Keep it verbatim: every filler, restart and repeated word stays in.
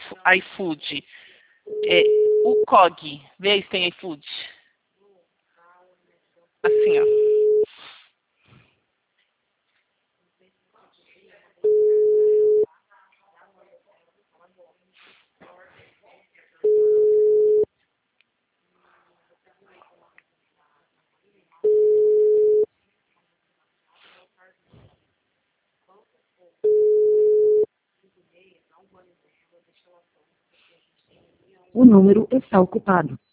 iFood. É, o C O G. Vê aí se tem iFood. Assim, ó. O número está ocupado.